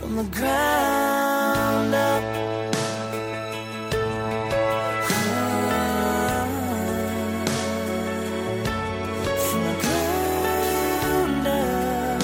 from the ground up. From the ground up.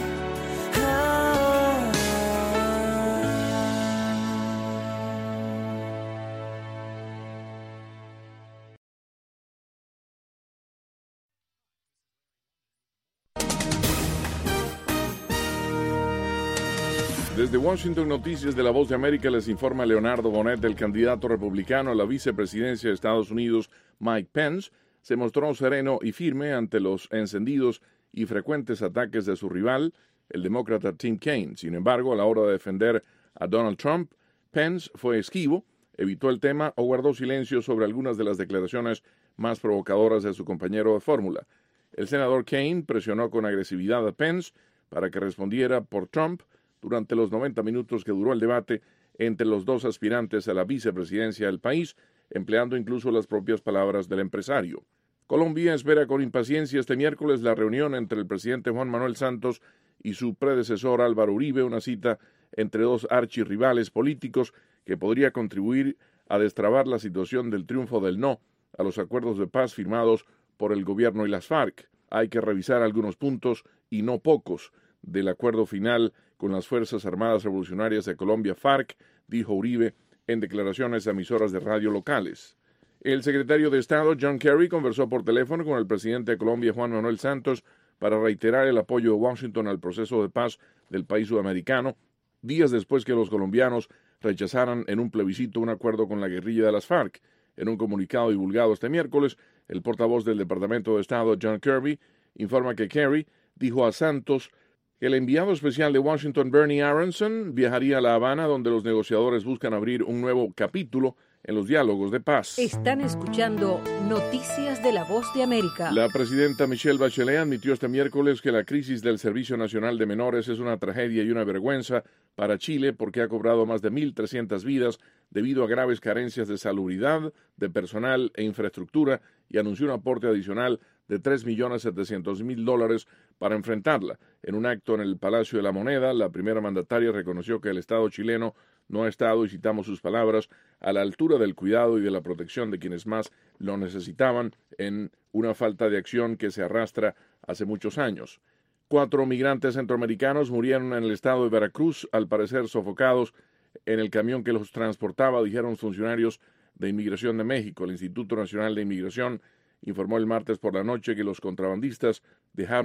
Desde Washington, Noticias de La Voz de América, les informa Leonardo Bonet. El candidato republicano a la vicepresidencia de Estados Unidos, Mike Pence, se mostró sereno y firme ante los encendidos y frecuentes ataques de su rival, el demócrata Tim Kaine. Sin embargo, a la hora de defender a Donald Trump, Pence fue esquivo, evitó el tema o guardó silencio sobre algunas de las declaraciones más provocadoras de su compañero de fórmula. El senador Kaine presionó con agresividad a Pence para que respondiera por Trump durante los 90 minutos que duró el debate entre los dos aspirantes a la vicepresidencia del país, empleando incluso las propias palabras del empresario. Colombia espera con impaciencia este miércoles la reunión entre el presidente Juan Manuel Santos y su predecesor Álvaro Uribe, una cita entre dos archirrivales políticos que podría contribuir a destrabar la situación del triunfo del no a los acuerdos de paz firmados por el gobierno y las FARC. Hay que revisar algunos puntos, y no pocos, del acuerdo final con las Fuerzas Armadas Revolucionarias de Colombia, FARC, dijo Uribe en declaraciones a emisoras de radio locales. El secretario de Estado, John Kerry, conversó por teléfono con el presidente de Colombia, Juan Manuel Santos, para reiterar el apoyo de Washington al proceso de paz del país sudamericano, días después que los colombianos rechazaran en un plebiscito un acuerdo con la guerrilla de las FARC. En un comunicado divulgado este miércoles, el portavoz del Departamento de Estado, John Kirby, informa que Kerry dijo a Santos que el enviado especial de Washington, Bernie Aronson, viajaría a La Habana, donde los negociadores buscan abrir un nuevo capítulo en los diálogos de paz. Están escuchando Noticias de La Voz de América. La presidenta Michelle Bachelet admitió este miércoles que la crisis del Servicio Nacional de Menores es una tragedia y una vergüenza para Chile porque ha cobrado más de 1.300 vidas debido a graves carencias de salubridad, de personal e infraestructura, y anunció un aporte adicional de $3.700.000 para enfrentarla. En un acto en el Palacio de la Moneda, la primera mandataria reconoció que el Estado chileno no ha estado, y citamos sus palabras, a la altura del cuidado y de la protección de quienes más lo necesitaban, en una falta de acción que se arrastra hace muchos años. 4 migrantes centroamericanos murieron en el estado de Veracruz, al parecer sofocados en el camión que los transportaba, dijeron funcionarios de Inmigración de México. El Instituto Nacional de Inmigración informó el martes por la noche que los contrabandistas dejaron